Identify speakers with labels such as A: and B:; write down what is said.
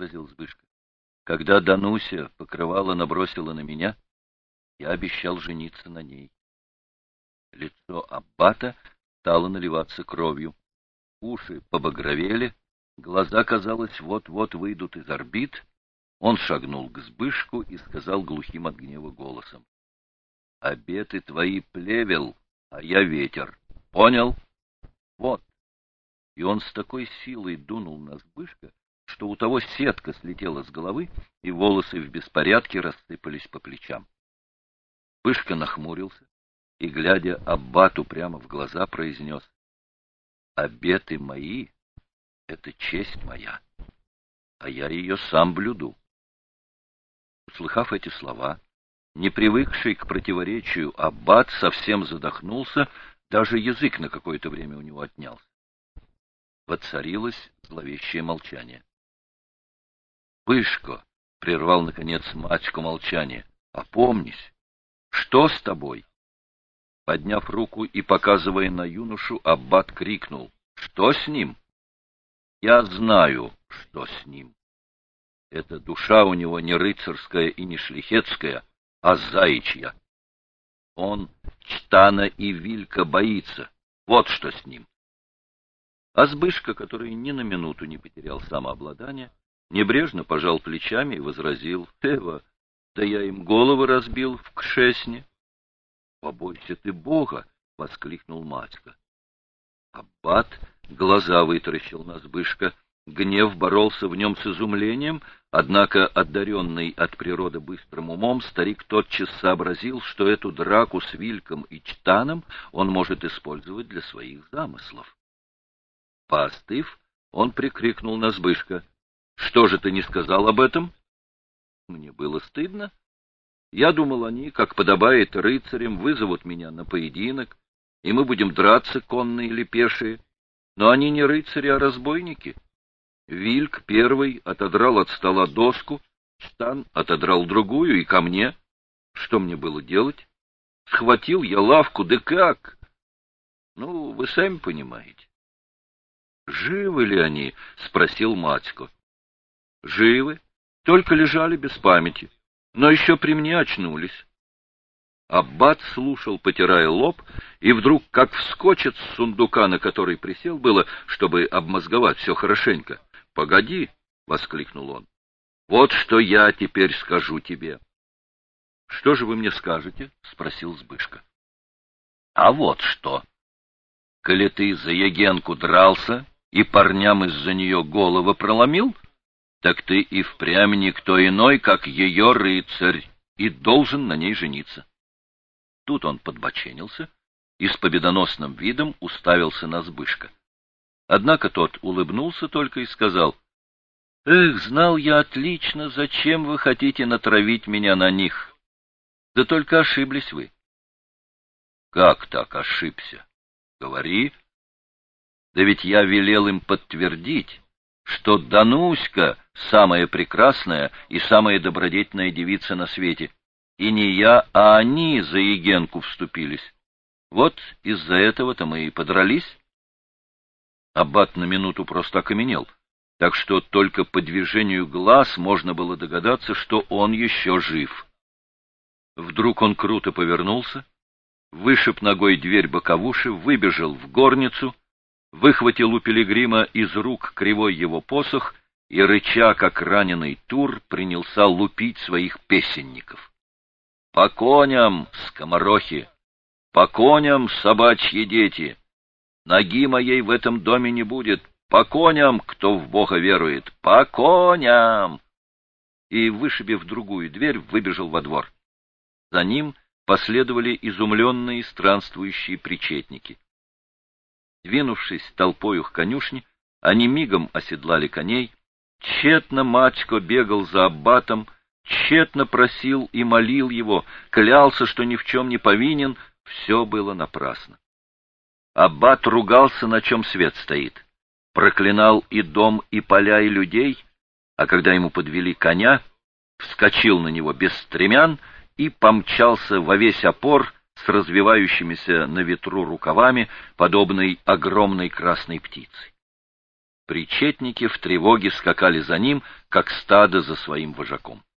A: возразил Збышка. — Когда Дануся покрывало набросила на меня, я обещал жениться на ней. Лицо аббата стало наливаться кровью. Уши побагровели, глаза, казалось, вот-вот выйдут из орбит. Он шагнул к Збышку и сказал глухим от гнева голосом: — Обеты твои плевел, а я ветер. Понял? Вот. И он с такой силой дунул на Збышка, что у того сетка слетела с головы, и волосы в беспорядке рассыпались по плечам. Збышка нахмурился и, глядя аббату прямо в глаза, произнес: — Обеты мои — это честь моя, а я ее сам блюду. Услыхав эти слова, не привыкший к противоречию аббат совсем задохнулся, даже язык на какое-то время у него отнялся. Воцарилось зловещее молчание. — Пышко! — прервал, наконец, Матько молчание. — Опомнись! Что с тобой? Подняв руку и показывая на юношу, аббат крикнул: — Что с ним? — Я знаю, что с ним. Эта душа у него не рыцарская и не шляхетская, а заячья. Он Чтана и Вилька боится. Вот что с ним. А Збышка, который ни на минуту не потерял самообладание, небрежно пожал плечами и возразил: — Эва, да я им головы разбил в Кшесне. — Побойся ты Бога! — воскликнул Матько. Аббат глаза вытаращил на Збышка. Гнев боролся в нем с изумлением, однако, одаренный от природы быстрым умом, старик тотчас сообразил, что эту драку с Вильком и Чтаном он может использовать для своих замыслов. Поостыв, он прикрикнул на Збышка: — Что же ты не сказал об этом? Мне было стыдно. Я думал, они, как подобает рыцарям, вызовут меня на поединок, и мы будем драться, конные или пешие. Но они не рыцари, а разбойники. Вильк первый отодрал от стола доску, Чтан отодрал другую и ко мне. Что мне было делать? Схватил я лавку, да как? Ну, вы сами понимаете. — Живы ли они? — спросил Матько. — Живы, только лежали без памяти, но еще при мне очнулись. Аббат слушал, потирая лоб, и вдруг, как вскочит с сундука, на который присел было, чтобы обмозговать все хорошенько. — Погоди! — воскликнул он. — Вот что я теперь скажу тебе. — Что же вы мне скажете? — спросил Збышка. — А вот что. Коли ты за Ягенку дрался и парням из-за нее головы проломил, так ты и впрямь никто иной, как ее рыцарь, и должен на ней жениться. Тут он подбоченился и с победоносным видом уставился на Збышка. Однако тот улыбнулся только и сказал: — Эх, знал я отлично, зачем вы хотите натравить меня на них. Да только ошиблись вы. — Как так ошибся? Говори. Да ведь я велел им подтвердить, что Дануська самая прекрасная и самая добродетельная девица на свете, и не я, а они за Ягенку вступились. Вот из-за этого-то мы и подрались. Аббат на минуту просто окаменел, так что только по движению глаз можно было догадаться, что он еще жив. Вдруг он круто повернулся, вышиб ногой дверь боковуши, выбежал в горницу, выхватил у пилигрима из рук кривой его посох и, рыча, как раненый тур, принялся лупить своих песенников. «По коням, скоморохи! По коням, собачьи дети! Ноги моей в этом доме не будет! По коням, кто в Бога верует! По коням!» И, вышибив другую дверь, выбежал во двор. За ним последовали изумленные странствующие причетники. Двинувшись толпою к конюшне, они мигом оседлали коней. Тщетно Матько бегал за аббатом, тщетно просил и молил его, клялся, что ни в чем не повинен, все было напрасно. Аббат ругался, на чем свет стоит, проклинал и дом, и поля, и людей, а когда ему подвели коня, вскочил на него без стремян и помчался во весь опор с развивающимися на ветру рукавами, подобной огромной красной птице. Причетники в тревоге скакали за ним, как стадо за своим вожаком.